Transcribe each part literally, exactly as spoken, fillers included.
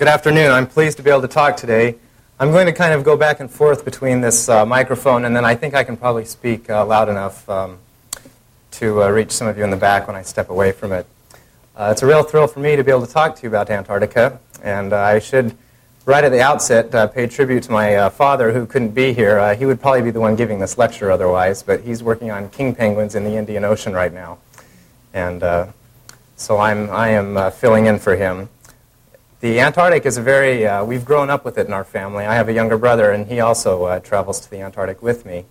good afternoon. I'm pleased to be able to talk today. I'm going to kind of go back and forth between this uh, microphone, and then I think I can probably speak uh, loud enough um, to uh, reach some of you in the back when I step away from it. Uh, it's a real thrill for me to be able to talk to you about Antarctica, and uh, I should, right at the outset, uh, pay tribute to my uh, father, who couldn't be here. Uh, he would probably be the one giving this lecture otherwise, but he's working on king penguins in the Indian Ocean right now, and uh, so I'm, I am uh, filling in for him. The Antarctic is a very, uh, we've grown up with it in our family. I have a younger brother, and he also uh, travels to the Antarctic with me.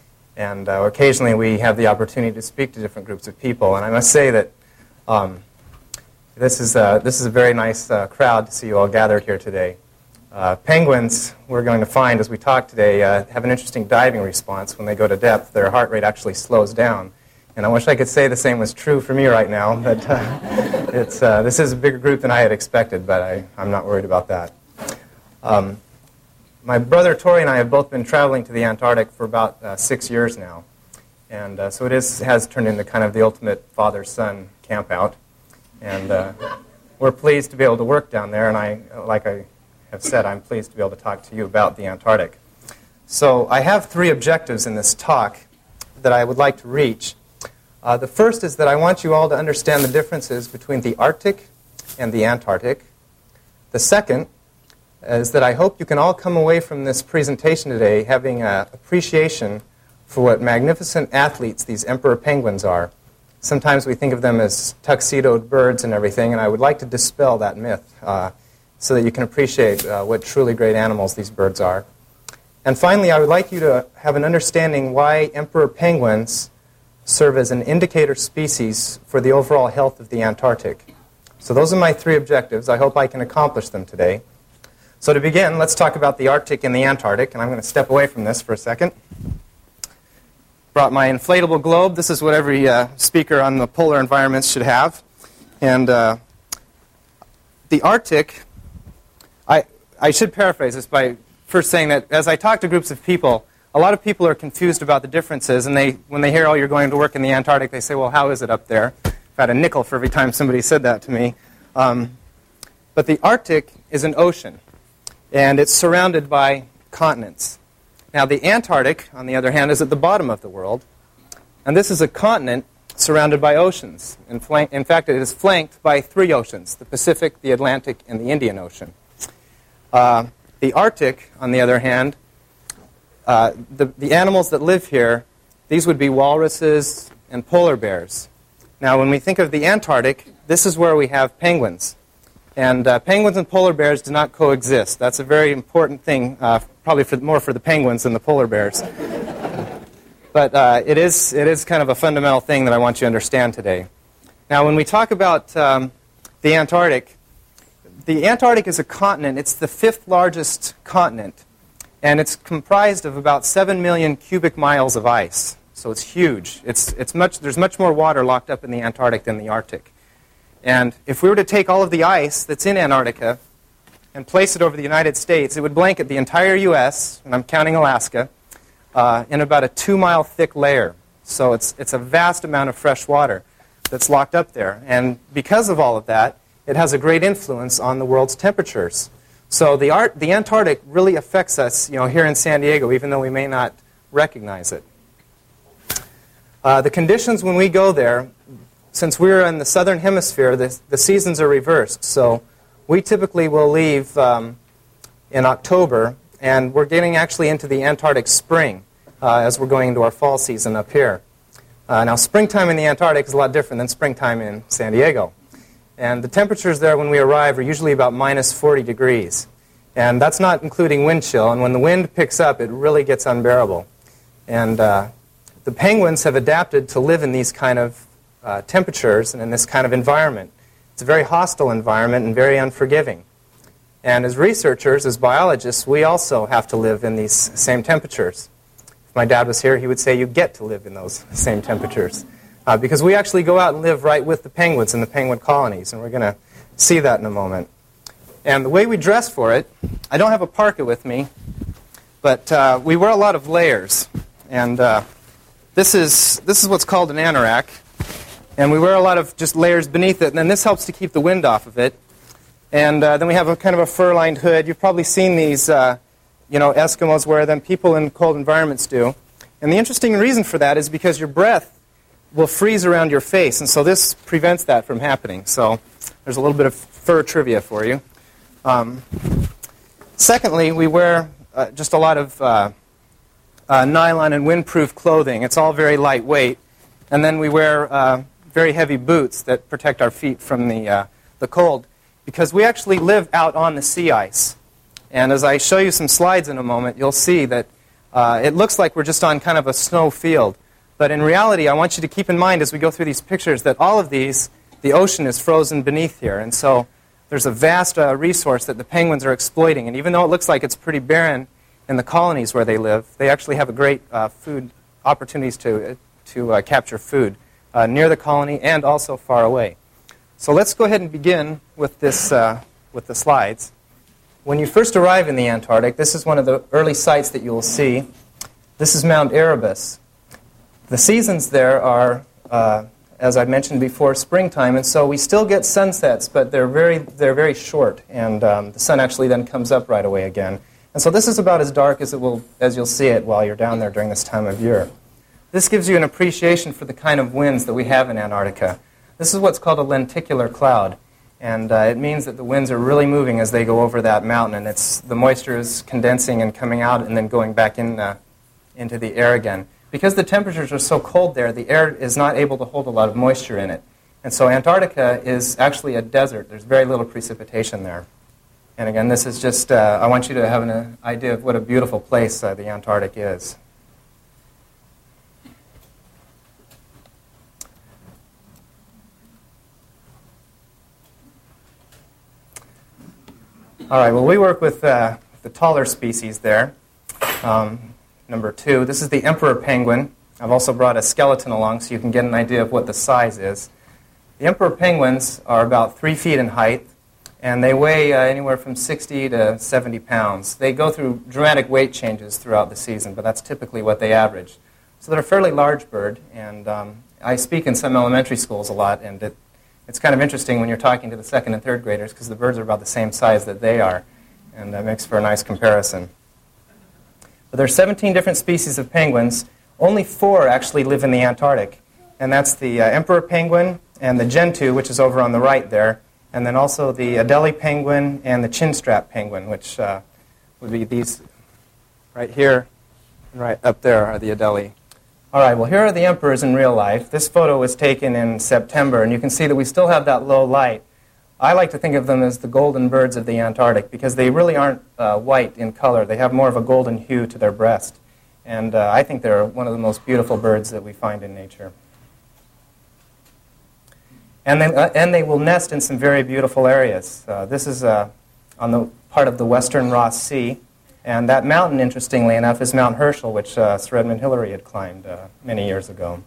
And uh, occasionally we have the opportunity to speak to different groups of people. And I must say that um, this is, uh, this is a very nice uh, crowd to see you all gathered here today. Uh, penguins, we're going to find as we talk today, uh, have an interesting diving response. When they go to depth, their heart rate actually slows down. And I wish I could say the same was true for me right now, but uh, it's, uh, this is a bigger group than I had expected, but I, I'm not worried about that. Um, my brother Tori and I have both been traveling to the Antarctic for about uh, six years now, and uh, so it is, has turned into kind of the ultimate father-son campout, and uh, we're pleased to be able to work down there, and I, like I have said, I'm pleased to be able to talk to you about the Antarctic. So I have three objectives in this talk that I would like to reach. Uh, the first is that I want you all to understand the differences between the Arctic and the Antarctic. The second is that I hope you can all come away from this presentation today having an appreciation for what magnificent athletes these emperor penguins are. Sometimes we think of them as tuxedoed birds and everything, and I would like to dispel that myth uh, so that you can appreciate uh, what truly great animals these birds are. And finally, I would like you to have an understanding why emperor penguins serve as an indicator species for the overall health of the Antarctic. So those are my three objectives. I hope I can accomplish them today. So to begin, let's talk about the Arctic and the Antarctic, and I'm going to step away from this for a second. Brought my inflatable globe. This is what every uh, speaker on the polar environments should have. And uh, the Arctic, I, I should paraphrase this by first saying that as I talk to groups of people, a lot of people are confused about the differences, and they, when they hear, oh, you're going to work in the Antarctic, they say, well, how is it up there? I've had a nickel for every time somebody said that to me. Um, but the Arctic is an ocean, and it's surrounded by continents. Now, the Antarctic, on the other hand, is at the bottom of the world, and this is a continent surrounded by oceans. In, flank, in fact, it is flanked by three oceans, the Pacific, the Atlantic, and the Indian Ocean. Uh, the Arctic, on the other hand, Uh, the, the animals that live here, these would be walruses and polar bears. Now, when we think of the Antarctic, this is where we have penguins. And uh, penguins and polar bears do not coexist. That's a very important thing, uh, probably for, more for the penguins than the polar bears. But uh, it is, it is kind of a fundamental thing that I want you to understand today. Now, when we talk about um, the Antarctic, the Antarctic is a continent. It's the fifth largest continent. And it's comprised of about seven million cubic miles of ice. So it's huge. It's, it's much, there's much more water locked up in the Antarctic than the Arctic. And if we were to take all of the ice that's in Antarctica and place it over the United States, it would blanket the entire U S, and I'm counting Alaska, uh, in about a two-mile thick layer. So it's, it's a vast amount of fresh water that's locked up there. And because of all of that, it has a great influence on the world's temperatures. So the, art, the Antarctic really affects us, you know, here in San Diego, even though we may not recognize it. Uh, the conditions when we go there, since we're in the southern hemisphere, the, the seasons are reversed. So we typically will leave um, in October, and we're getting actually into the Antarctic spring uh, as we're going into our fall season up here. Uh, now, springtime in the Antarctic is a lot different than springtime in San Diego. And the temperatures there when we arrive are usually about minus forty degrees. And that's not including wind chill. And when the wind picks up, it really gets unbearable. And uh, the penguins have adapted to live in these kind of uh, temperatures and in this kind of environment. It's a very hostile environment and very unforgiving. And as researchers, as biologists, we also have to live in these same temperatures. If my dad was here, he would say you get to live in those same temperatures. Uh, because we actually go out and live right with the penguins in the penguin colonies, and we're going to see that in a moment. And the way we dress for it, I don't have a parka with me, but uh, we wear a lot of layers. And uh, this is this is what's called an anorak, and we wear a lot of just layers beneath it, and then this helps to keep the wind off of it. And uh, then we have a kind of a fur-lined hood. You've probably seen these, uh, you know, Eskimos wear them. People in cold environments do. And the interesting reason for that is because your breath will freeze around your face, and so this prevents that from happening. So there's a little bit of fur trivia for you. Um, secondly, we wear uh, just a lot of uh, uh, nylon and windproof clothing. It's all very lightweight. And then we wear uh, very heavy boots that protect our feet from the, uh, the cold, because we actually live out on the sea ice. And as I show you some slides in a moment, you'll see that uh, it looks like we're just on kind of a snow field. But in reality, I want you to keep in mind as we go through these pictures that all of these, the ocean is frozen beneath here. And so there's a vast uh, resource that the penguins are exploiting. And even though it looks like it's pretty barren in the colonies where they live, they actually have a great uh, food opportunities to, to uh, capture food uh, near the colony and also far away. So let's go ahead and begin with, this, uh, with the slides. When you first arrive in the Antarctic, this is one of the early sites that you will see. This is Mount Erebus. The seasons there are, uh, as I mentioned before, springtime, and so we still get sunsets, but they're very, they're very short, and um, the sun actually then comes up right away again. And so this is about as dark as it will, as you'll see it while you're down there during this time of year. This gives you an appreciation for the kind of winds that we have in Antarctica. This is what's called a lenticular cloud, and uh, it means that the winds are really moving as they go over that mountain, and it's the moisture is condensing and coming out and then going back in uh, into the air again. Because the temperatures are so cold there, the air is not able to hold a lot of moisture in it. And so Antarctica is actually a desert. There's very little precipitation there. And again, this is just, uh, I want you to have an uh, idea of what a beautiful place uh, the Antarctic is. All right, well, we work with uh, the taller species there. Um, Number two, this is the emperor penguin. I've also brought a skeleton along so you can get an idea of what the size is. The emperor penguins are about three feet in height, and they weigh uh, anywhere from sixty to seventy pounds. They go through dramatic weight changes throughout the season, but that's typically what they average. So they're a fairly large bird, and um, I speak in some elementary schools a lot, and it, it's kind of interesting when you're talking to the second and third graders because the birds are about the same size that they are, and that makes for a nice comparison. But there are seventeen different species of penguins. Only four actually live in the Antarctic, and that's the uh, emperor penguin and the gentoo, which is over on the right there, and then also the Adelie penguin and the chinstrap penguin, which uh, would be these right here and right up there are the Adelie. All right, well, here are the emperors in real life. This photo was taken in September, and you can see that we still have that low light. I like to think of them as the golden birds of the Antarctic because they really aren't uh, white in color. They have more of a golden hue to their breast. And uh, I think they're one of the most beautiful birds that we find in nature. And they, uh, and they will nest in some very beautiful areas. Uh, this is uh, on the part of the western Ross Sea. And that mountain, interestingly enough, is Mount Herschel, which uh, Sir Edmund Hillary had climbed uh, many years ago.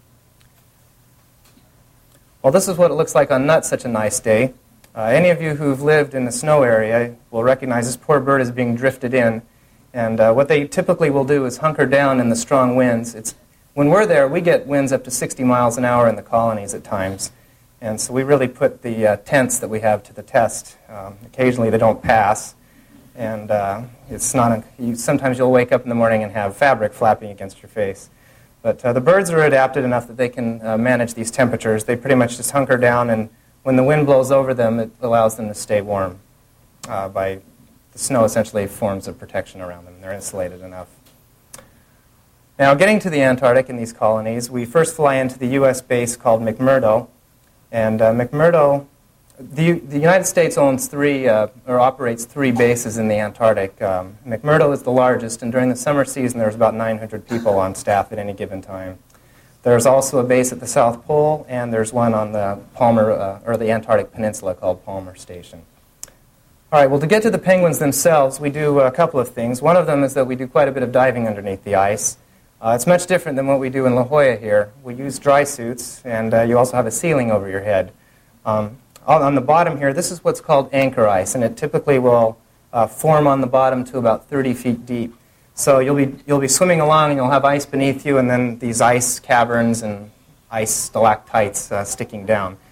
Well, this is what it looks like on not such a nice day. Uh, any of you who've lived in the snow area will recognize this poor bird is being drifted in. And uh, what they typically will do is hunker down in the strong winds. It's, when we're there, we get winds up to sixty miles an hour in the colonies at times. And so we really put the uh, tents that we have to the test. Um, occasionally they don't pass. And uh, it's not a, you, sometimes you'll wake up in the morning and have fabric flapping against your face. But uh, the birds are adapted enough that they can uh, manage these temperatures. They pretty much just hunker down, and when the wind blows over them, it allows them to stay warm. Uh, by the snow essentially forms a protection around them. They're insulated enough. Now, getting to the Antarctic in these colonies, we first fly into the U S base called McMurdo. And uh, McMurdo, the, the United States owns three, uh, or operates three bases in the Antarctic. Um, McMurdo is the largest, and during the summer season, there's about nine hundred people on staff at any given time. There's also a base at the South Pole, and there's one on the Palmer, uh, or the Antarctic Peninsula called Palmer Station. All right, well, to get to the penguins themselves, we do a couple of things. One of them is that we do quite a bit of diving underneath the ice. Uh, it's much different than what we do in La Jolla here. We use dry suits, and uh, you also have a ceiling over your head. Um, on, on the bottom here, this is what's called anchor ice, and it typically will uh, form on the bottom to about thirty feet deep. So you'll be you'll be swimming along, and you'll have ice beneath you, and then these ice caverns and ice stalactites uh, sticking down.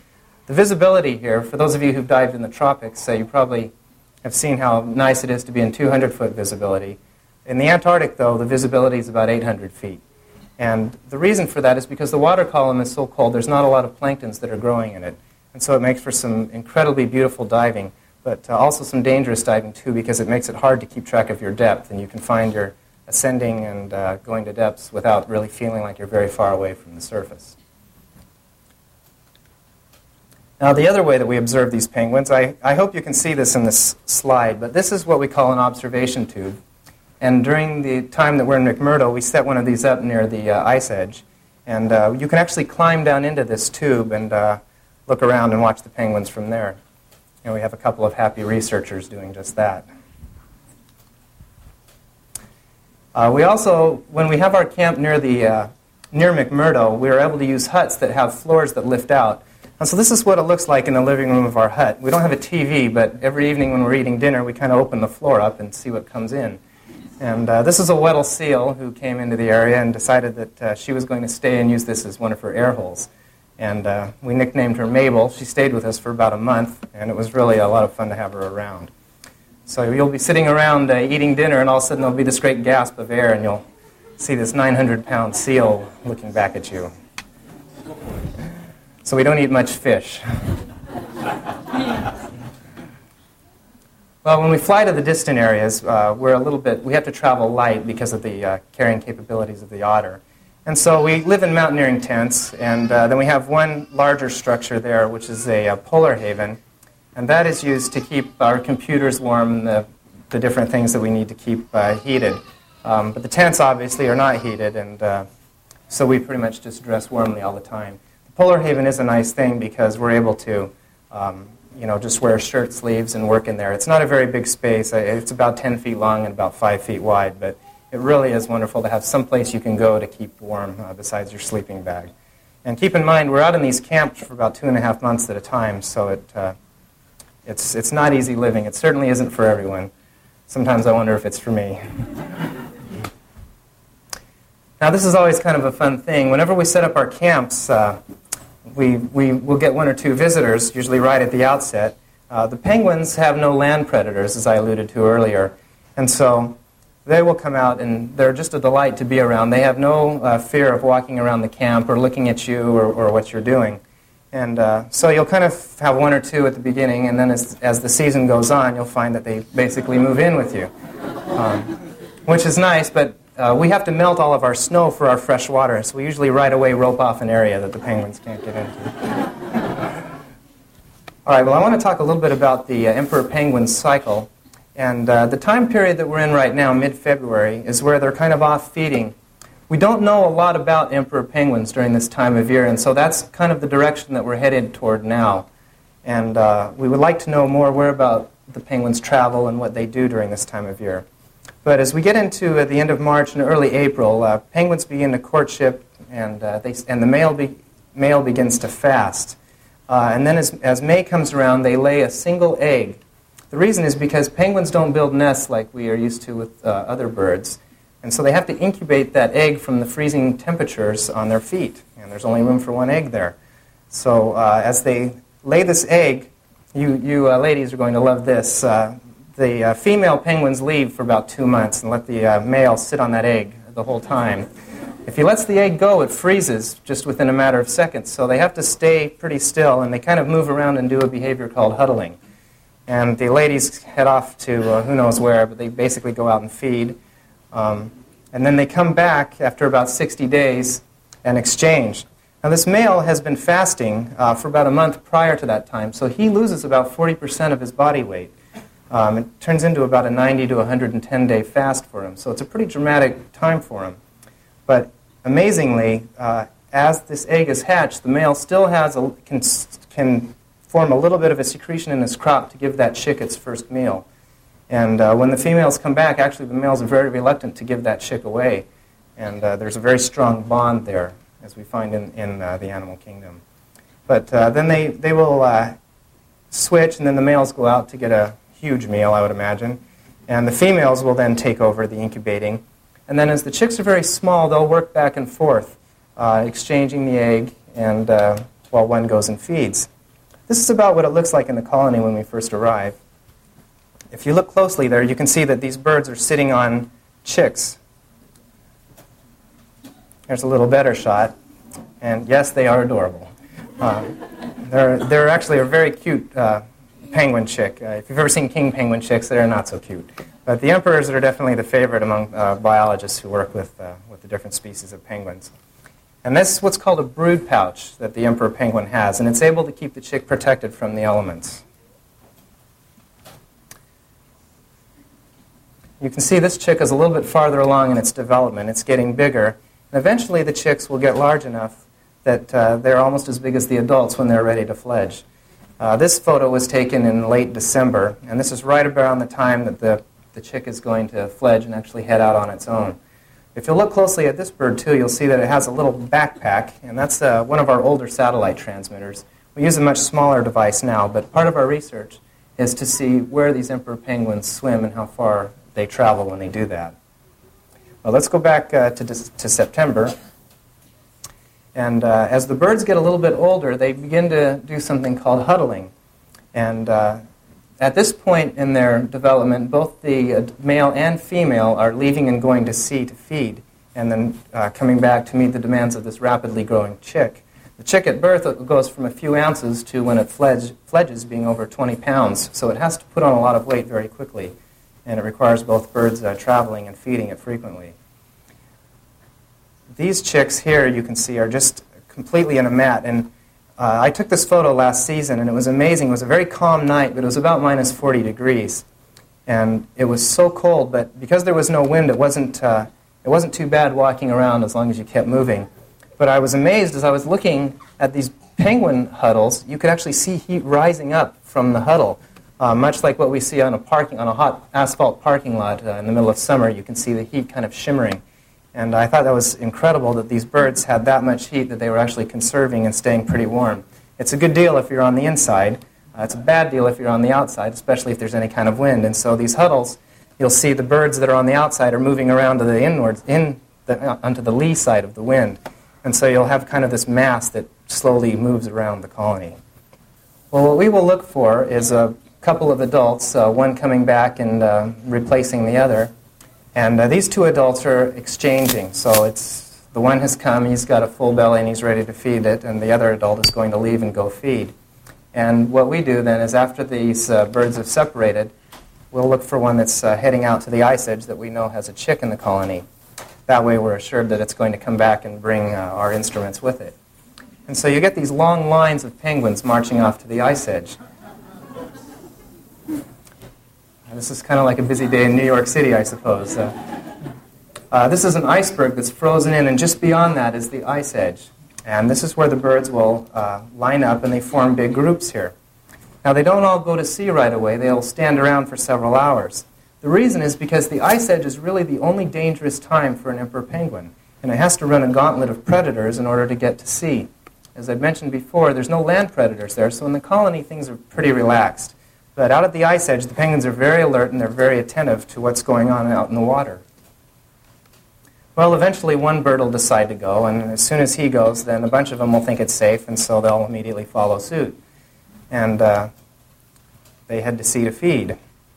The visibility here, for those of you who've dived in the tropics, uh, you probably have seen how nice it is to be in two hundred foot visibility. In the Antarctic, though, the visibility is about eight hundred feet. And the reason for that is because the water column is so cold, there's not a lot of planktons that are growing in it. And so it makes for some incredibly beautiful diving, but uh, also some dangerous diving, too, because it makes it hard to keep track of your depth, and you can find you're ascending and uh, going to depths without really feeling like you're very far away from the surface. Now, the other way that we observe these penguins, I, I hope you can see this in this slide, but this is what we call an observation tube. And during the time that we're in McMurdo, we set one of these up near the uh, ice edge. And uh, you can actually climb down into this tube and uh, look around and watch the penguins from there. And we have a couple of happy researchers doing just that. Uh, we also, when we have our camp near, the, uh, near McMurdo, we are able to use huts that have floors that lift out. And so this is what it looks like in the living room of our hut. We don't have a T V, but every evening when we're eating dinner, we kind of open the floor up and see what comes in. And uh, this is a Weddell seal who came into the area and decided that uh, she was going to stay and use this as one of her air holes. And uh, we nicknamed her Mabel. She stayed with us for about a month, and it was really a lot of fun to have her around. So you'll be sitting around uh, eating dinner, and all of a sudden there'll be this great gasp of air, and you'll see this nine hundred pound seal looking back at you. So we don't eat much fish. Well, when we fly to the distant areas, uh, we're a little bit, we have to travel light because of the uh, carrying capabilities of the otter. And so we live in mountaineering tents, and uh, then we have one larger structure there, which is a, a polar haven, and that is used to keep our computers warm and the, the different things that we need to keep uh, heated. Um, but the tents obviously are not heated, and uh, so we pretty much just dress warmly all the time. The polar haven is a nice thing because we're able to um, you know, just wear shirt sleeves and work in there. It's not a very big space. It's about ten feet long and about five feet wide, but it really is wonderful to have some place you can go to keep warm uh, besides your sleeping bag. And keep in mind, we're out in these camps for about two and a half months at a time, so it, uh, it's, it's not easy living. It certainly isn't for everyone. Sometimes I wonder if it's for me. Now, this is always kind of a fun thing. Whenever we set up our camps, uh, we, we will get one or two visitors, usually right at the outset. Uh, the penguins have no land predators, as I alluded to earlier, and so they will come out, and they're just a delight to be around. They have no uh, fear of walking around the camp or looking at you or, or what you're doing. And uh, so you'll kind of have one or two at the beginning, and then as, as the season goes on, you'll find that they basically move in with you, um, which is nice, but uh, we have to melt all of our snow for our fresh water, so we usually right away rope off an area that the penguins can't get into. All right, well, I want to talk a little bit about the uh, emperor penguin cycle. And uh, the time period that we're in right now, mid-February, is where they're kind of off feeding. We don't know a lot about emperor penguins during this time of year, and so that's kind of the direction that we're headed toward now. And uh, we would like to know more where about the penguins travel and what they do during this time of year. But as we get into uh, the end of March and early April, uh, penguins begin to courtship, and, uh, they, and the male, be, male begins to fast. Uh, and then as, as May comes around, they lay a single egg. The reason is because penguins don't build nests like we are used to with uh, other birds. And so they have to incubate that egg from the freezing temperatures on their feet. And there's only room for one egg there. So uh, as they lay this egg, you, you uh, ladies are going to love this. Uh, the uh, female penguins leave for about two months and let the uh, male sit on that egg the whole time. If he lets the egg go, it freezes just within a matter of seconds. So they have to stay pretty still, and they kind of move around and do a behavior called huddling. And the ladies head off to uh, who knows where, but they basically go out and feed. Um, and then they come back after about sixty days and exchange. Now this male has been fasting uh, for about a month prior to that time, so he loses about forty percent of his body weight. Um, it turns into about a ninety to one hundred ten day fast for him, so it's a pretty dramatic time for him. But amazingly, uh, as this egg is hatched, the male still has a, can, can form a little bit of a secretion in his crop to give that chick its first meal. And uh, when the females come back, actually the males are very reluctant to give that chick away. And uh, there's a very strong bond there, as we find in, in uh, the animal kingdom. But uh, then they, they will uh, switch, and then the males go out to get a huge meal, I would imagine. And the females will then take over the incubating. And then as the chicks are very small, they'll work back and forth, uh, exchanging the egg and uh, while one goes and feeds. This is about what it looks like in the colony when we first arrive. If you look closely there, you can see that these birds are sitting on chicks. There's a little better shot. And yes, they are adorable. Uh, they're, they're actually a very cute uh, penguin chick. Uh, if you've ever seen king penguin chicks, they're not so cute. But the emperors are definitely the favorite among uh, biologists who work with, uh, with the different species of penguins. And this is what's called a brood pouch that the emperor penguin has, and it's able to keep the chick protected from the elements. You can see this chick is a little bit farther along in its development. It's getting bigger. And eventually the chicks will get large enough that uh, they're almost as big as the adults when they're ready to fledge. Uh, this photo was taken in late December, and this is right around the time that the, the chick is going to fledge and actually head out on its own. If you look closely at this bird, too, you'll see that it has a little backpack, and that's uh, one of our older satellite transmitters. We use a much smaller device now, but part of our research is to see where these emperor penguins swim and how far they travel when they do that. Well, let's go back uh, to, to September. And uh, as the birds get a little bit older, they begin to do something called huddling. And uh, at this point in their development, both the uh, male and female are leaving and going to sea to feed, and then uh, coming back to meet the demands of this rapidly growing chick. The chick at birth goes from a few ounces to, when it fledge, fledges, being over twenty pounds. So it has to put on a lot of weight very quickly, and it requires both birds uh, traveling and feeding it frequently. These chicks here, you can see, are just completely in a mat. And uh, I took this photo last season, and it was amazing. It was a very calm night, but it was about minus forty degrees. And it was so cold, but because there was no wind, it wasn't, uh, it wasn't too bad walking around as long as you kept moving. But I was amazed as I was looking at these penguin huddles, you could actually see heat rising up from the huddle. Uh, much like what we see on a parking on a hot asphalt parking lot uh, in the middle of summer, you can see the heat kind of shimmering. And I thought that was incredible that these birds had that much heat that they were actually conserving and staying pretty warm. It's a good deal if you're on the inside. Uh, it's a bad deal if you're on the outside, especially if there's any kind of wind. And so these huddles, you'll see the birds that are on the outside are moving around to the inwards, in the, uh, onto the lee side of the wind. And so you'll have kind of this mass that slowly moves around the colony. Well, what we will look for is a couple of adults, uh, one coming back and uh, replacing the other. And uh, these two adults are exchanging. So it's the one has come, he's got a full belly and he's ready to feed it, and the other adult is going to leave and go feed. And what we do then is after these uh, birds have separated, we'll look for one that's uh, heading out to the ice edge that we know has a chick in the colony. That way we're assured that it's going to come back and bring uh, our instruments with it. And so you get these long lines of penguins marching off to the ice edge. This is kind of like a busy day in New York City, I suppose. Uh, uh, this is an iceberg that's frozen in, and just beyond that is the ice edge. And this is where the birds will uh, line up, and they form big groups here. Now, they don't all go to sea right away. They'll stand around for several hours. The reason is because the ice edge is really the only dangerous time for an emperor penguin, and it has to run a gauntlet of predators in order to get to sea. As I mentioned before, there's no land predators there, so in the colony things are pretty relaxed. But out at the ice edge, the penguins are very alert and they're very attentive to what's going on out in the water. Well, eventually one bird will decide to go, and as soon as he goes, then a bunch of them will think it's safe, and so they'll immediately follow suit. And uh, they head to sea to feed.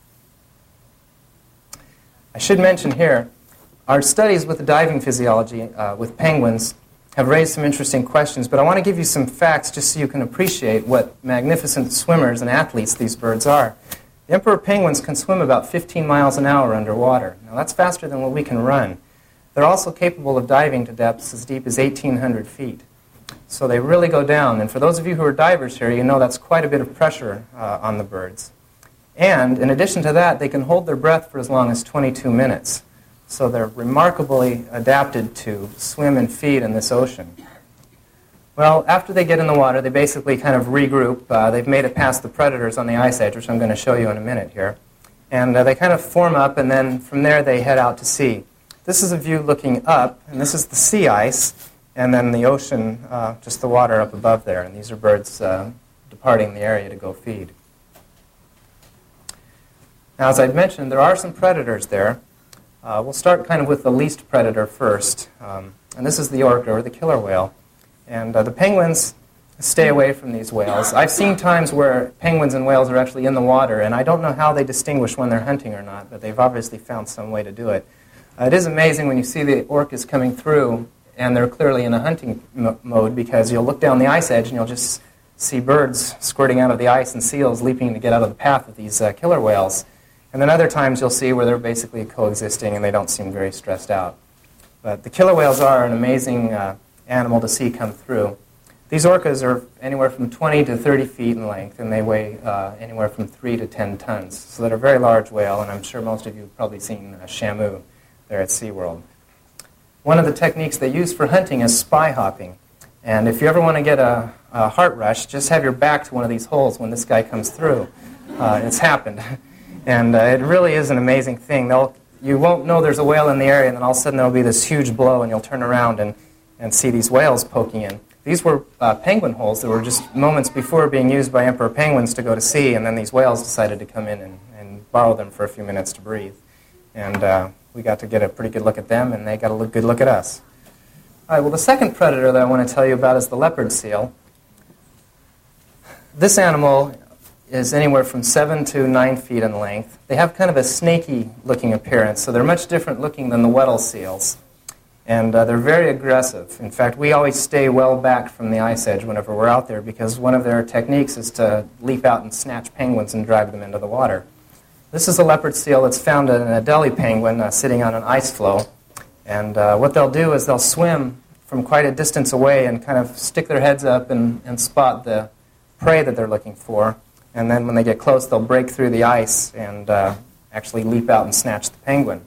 I should mention here, our studies with the diving physiology uh, with penguins have raised some interesting questions, but I want to give you some facts just so you can appreciate what magnificent swimmers and athletes these birds are. The emperor penguins can swim about fifteen miles an hour underwater. Now that's faster than what we can run. They're also capable of diving to depths as deep as eighteen hundred feet. So they really go down, and for those of you who are divers here, you know that's quite a bit of pressure uh, on the birds. And in addition to that, they can hold their breath for as long as twenty-two minutes. So they're remarkably adapted to swim and feed in this ocean. Well, after they get in the water, they basically kind of regroup. Uh, they've made it past the predators on the ice edge, which I'm going to show you in a minute here. And uh, they kind of form up, and then from there they head out to sea. This is a view looking up, and this is the sea ice, and then the ocean, uh, just the water up above there. And these are birds uh, departing the area to go feed. Now, as I'd mentioned, there are some predators there. Uh, we'll start kind of with the least predator first. Um, and this is the orca, or the killer whale. And uh, the penguins stay away from these whales. I've seen times where penguins and whales are actually in the water, and I don't know how they distinguish when they're hunting or not, but they've obviously found some way to do it. Uh, it is amazing when you see the orcas coming through, and they're clearly in a hunting m- mode, because you'll look down the ice edge and you'll just see birds squirting out of the ice and seals leaping to get out of the path of these uh, killer whales. And then other times you'll see where they're basically coexisting and they don't seem very stressed out. But the killer whales are an amazing uh, animal to see come through. These orcas are anywhere from twenty to thirty feet in length, and they weigh uh, anywhere from three to ten tons. So they're a very large whale, and I'm sure most of you have probably seen uh, Shamu there at SeaWorld. One of the techniques they use for hunting is spy hopping. And if you ever want to get a, a heart rush, just have your back to one of these holes when this guy comes through. Uh, it's happened. And uh, it really is an amazing thing. They'll, you won't know there's a whale in the area, and then all of a sudden there will be this huge blow, and you'll turn around and, and see these whales poking in. These were uh, penguin holes that were just moments before being used by emperor penguins to go to sea, and then these whales decided to come in and, and borrow them for a few minutes to breathe. And uh, we got to get a pretty good look at them, and they got a look, good look at us. All right, well, the second predator that I want to tell you about is the leopard seal. This animal is anywhere from seven to nine feet in length. They have kind of a snaky-looking appearance, so they're much different looking than the Weddell seals. And uh, they're very aggressive. In fact, we always stay well back from the ice edge whenever we're out there, because one of their techniques is to leap out and snatch penguins and drag them into the water. This is a leopard seal that's found in a Adelie penguin uh, sitting on an ice floe. And uh, what they'll do is they'll swim from quite a distance away and kind of stick their heads up and, and spot the prey that they're looking for. And then when they get close, they'll break through the ice and uh, actually leap out and snatch the penguin.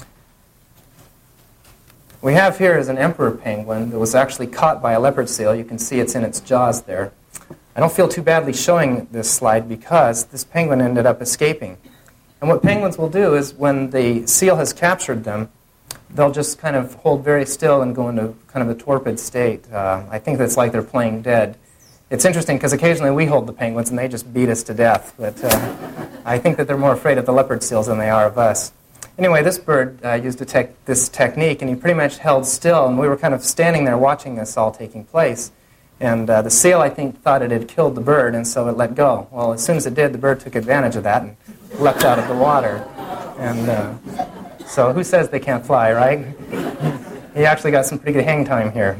We have here is an emperor penguin that was actually caught by a leopard seal. You can see it's in its jaws there. I don't feel too badly showing this slide because this penguin ended up escaping. And what penguins will do is when the seal has captured them, they'll just kind of hold very still and go into kind of a torpid state. Uh, I think that's like they're playing dead. It's interesting because occasionally we hold the penguins and they just beat us to death. But uh, I think that they're more afraid of the leopard seals than they are of us. Anyway, this bird uh, used a tech, this technique, and he pretty much held still, and we were kind of standing there watching this all taking place. And uh, the seal, I think, thought it had killed the bird, and so it let go. Well, as soon as it did, the bird took advantage of that and leapt out of the water. And uh, so who says they can't fly, right? He actually got some pretty good hang time here.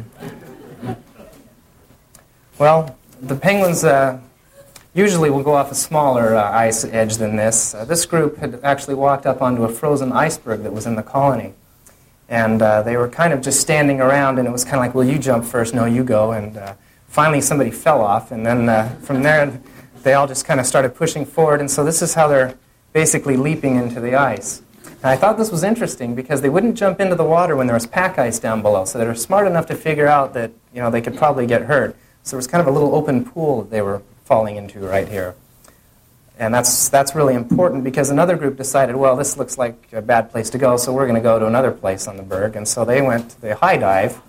Well, the penguins uh, usually will go off a smaller uh, ice edge than this. Uh, this group had actually walked up onto a frozen iceberg that was in the colony. And uh, they were kind of just standing around, and it was kind of like, well, you jump first, no, you go. And uh, finally somebody fell off, and then uh, from there they all just kind of started pushing forward. And so this is how they're basically leaping into the ice. And I thought this was interesting because they wouldn't jump into the water when there was pack ice down below, so they were smart enough to figure out that, you know, they could probably get hurt. So there was kind of a little open pool that they were falling into right here. And that's that's really important because another group decided, well, this looks like a bad place to go, so we're going to go to another place on the berg. And so they went to the high dive.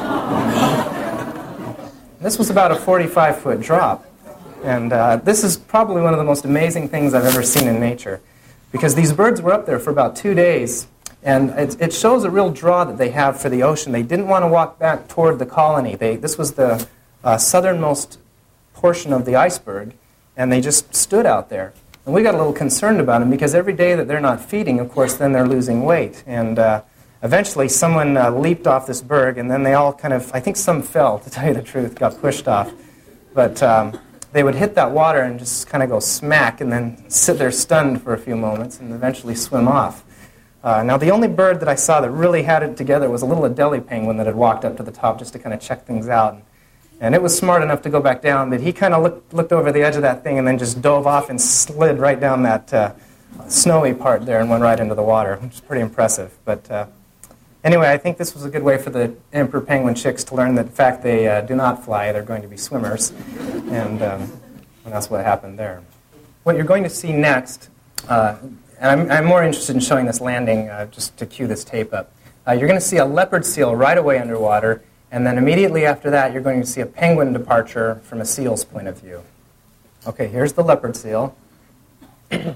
This was about a forty-five foot drop. And uh, this is probably one of the most amazing things I've ever seen in nature, because these birds were up there for about two days. And it, it shows a real draw that they have for the ocean. They didn't want to walk back toward the colony. They, this was the uh, southernmost portion of the iceberg, and they just stood out there. And we got a little concerned about them because every day that they're not feeding, of course, then they're losing weight. And uh, eventually someone uh, leaped off this berg, and then they all kind of, I think some fell, to tell you the truth, got pushed off. But um, they would hit that water and just kind of go smack and then sit there stunned for a few moments and eventually swim off. Uh, now, the only bird that I saw that really had it together was a little Adelie penguin that had walked up to the top just to kind of check things out. And it was smart enough to go back down, but he kind of looked, looked over the edge of that thing and then just dove off and slid right down that uh, snowy part there and went right into the water, which is pretty impressive. But uh, anyway, I think this was a good way for the emperor penguin chicks to learn that, in fact, they uh, do not fly. They're going to be swimmers. And, um, and that's what happened there. What you're going to see next, uh, and I'm, I'm more interested in showing this landing uh, just to cue this tape up. Uh, you're going to see a leopard seal right away underwater. And then immediately after that, you're going to see a penguin departure from a seal's point of view. Okay, here's the leopard seal. And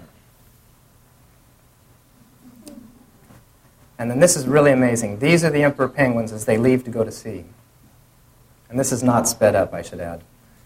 then this is really amazing. These are the emperor penguins as they leave to go to sea. And this is not sped up, I should add.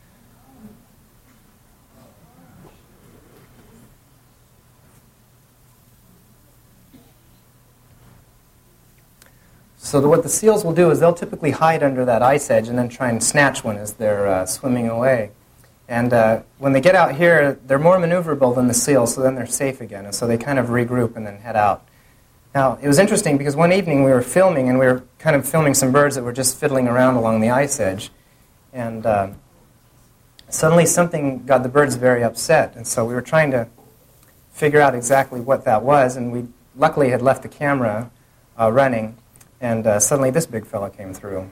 So the, what the seals will do is they'll typically hide under that ice edge and then try and snatch one as they're uh, swimming away. And uh, when they get out here, they're more maneuverable than the seals, so then they're safe again. And so they kind of regroup and then head out. Now, it was interesting because one evening we were filming, and we were kind of filming some birds that were just fiddling around along the ice edge. And uh, suddenly something got the birds very upset. And so we were trying to figure out exactly what that was. And we luckily had left the camera uh, running. And uh, suddenly this big fella came through.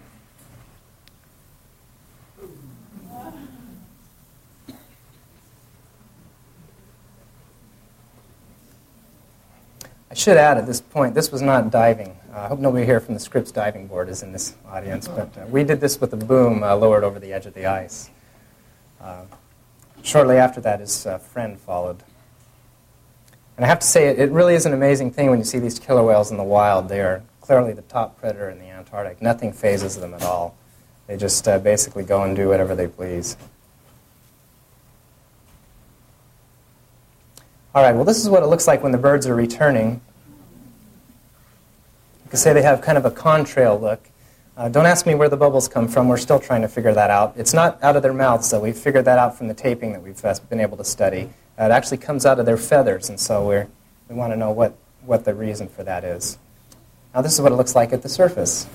I should add at this point, this was not diving. Uh, I hope nobody here from the Scripps diving board is in this audience, but uh, we did this with a boom uh, lowered over the edge of the ice. Uh, shortly after that, his uh, friend followed. And I have to say, it, it really is an amazing thing when you see these killer whales in the wild. They are clearly the top predator in the Antarctic. Nothing phases them at all. They just uh, basically go and do whatever they please. All right, well, this is what it looks like when the birds are returning. You can say they have kind of a contrail look. Uh, don't ask me where the bubbles come from. We're still trying to figure that out. It's not out of their mouths, though. We've figured that out from the taping that we've uh, been able to study. Uh, it actually comes out of their feathers, and so we're, we want to know what, what the reason for that is. Now, this is what it looks like at the surface.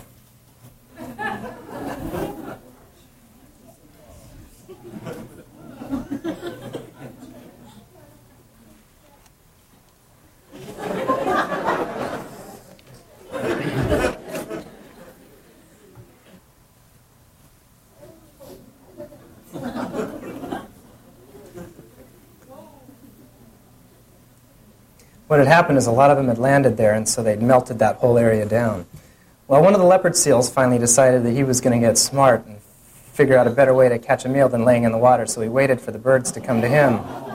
What had happened is a lot of them had landed there, and so they'd melted that whole area down. Well, one of the leopard seals finally decided that he was going to get smart and figure out a better way to catch a meal than laying in the water, so he waited for the birds to come to him.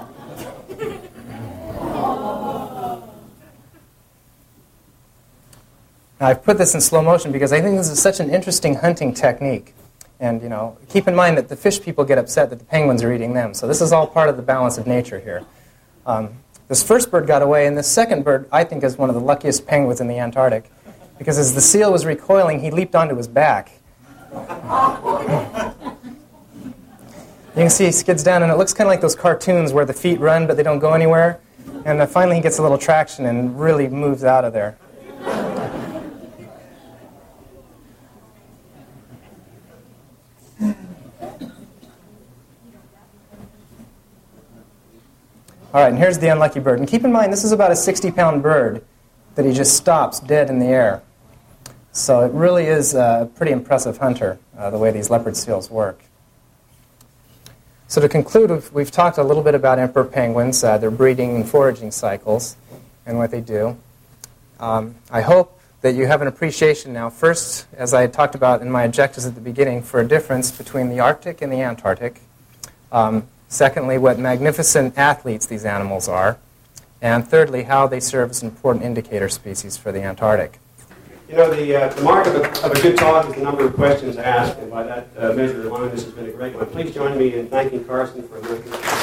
Now, I've put this in slow motion because I think this is such an interesting hunting technique. And, you know, keep in mind that the fish people get upset that the penguins are eating them, so this is all part of the balance of nature here. Um, This first bird got away, and this second bird, I think, is one of the luckiest penguins in the Antarctic, because as the seal was recoiling, he leaped onto his back. You can see he skids down, and it looks kind of like those cartoons where the feet run, but they don't go anywhere. And uh, finally he gets a little traction and really moves out of there. All right, and here's the unlucky bird. And keep in mind, this is about a sixty-pound bird that he just stops dead in the air. So it really is a pretty impressive hunter, uh, the way these leopard seals work. So to conclude, we've, we've talked a little bit about emperor penguins, uh, their breeding and foraging cycles, and what they do. Um, I hope that you have an appreciation now, first, as I had talked about in my objectives at the beginning, for a difference between the Arctic and the Antarctic. Um, Secondly, what magnificent athletes these animals are. And thirdly, how they serve as important indicator species for the Antarctic. You know, the, uh, the mark of a, of a good talk is the number of questions asked, and by that uh, measure alone, this has been a great one. Please join me in thanking Carson for a